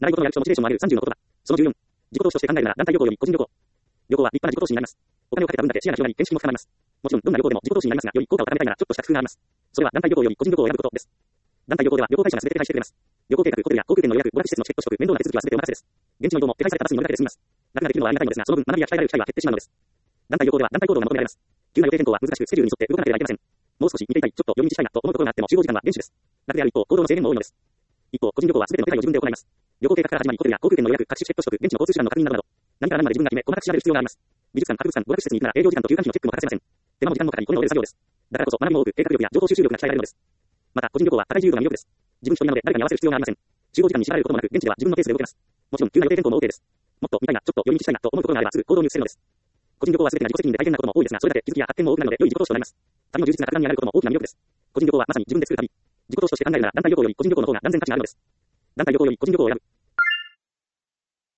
習い事のやる気とモチベーションも上げる30の言葉。その14。自己投資として考えるなら団体旅行より個人旅行。旅行は立派な自己投資になります。お金をかけた分だけ視野が広がり、見識も深まります。もちろん、どんな旅行でも自己投資になりますが、より効果を高めたいならちょっとした工夫があります。それは団体旅行より個人旅行を選ぶことです。団体旅行では旅行会社が全て手配してくれます。旅行計画、ホテルや航空券の予約、娯楽施設のチケット取得、面倒な手続きは全てお任せです。現地の移動も手配されたバスに乗るだけで済みます。楽ができるのはありがたいのですが、その分学びや鍛えられる機会は減ってしまうのです。団体旅行では団体行動が求められます。急な予定変更は難しく、スケジュールに沿って動かなければいけません。もう少し見ていたい、ちょっと寄り道したいなと思うところがあっても集合時間は厳守です。楽である一方、行動の制限も多いのです。一方、個人旅行は全ての手配を自分で行います。旅行計画から始まり、ホテルや航空券の予約、各種チケット取得、現地の交通手段の確認などなど、何から何まで自分が決め、細かく調べる必要があります。美術館、博物館、娯楽施設に行くなら営業時間と休館費のチェックも欠かせません。手間も時間もかかり、これも作業です。だからこそ学びも多く、計画力や情報収集力が鍛えられるのです。また、個人旅行は高い自由度が魅力です。自分一人なので誰かに合わせる必要がありません。集合時間に縛られることもなく、現地では自分のペースで動けます。もちろん、急な予定変更も OK です。もっと見たいな、ちょっと寄り道したいなと思うことがあればすぐ行動に移せるのです。個人旅行は全てが自己責任で大変なことも多いですが、それだけ気づきや発展も多くなるので良い自己投資となります。旅の充実が格段に上がることも大きな魅力です。個人旅行はまさに自分で作る旅。自己投資として考えるなら団体旅行より個人旅行の方が断然価値があるのです。団体旅行より個人旅行を選ぶ。